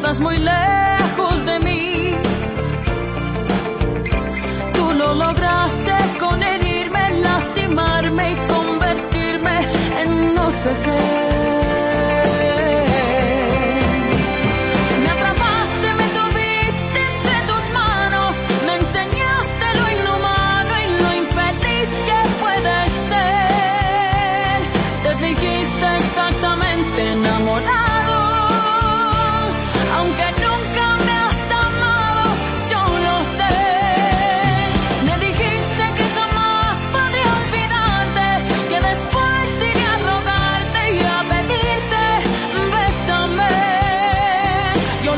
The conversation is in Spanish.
estás muy lejos de mí. Tú lo lograste con herirme, lastimarme y convertirme en no sé qué.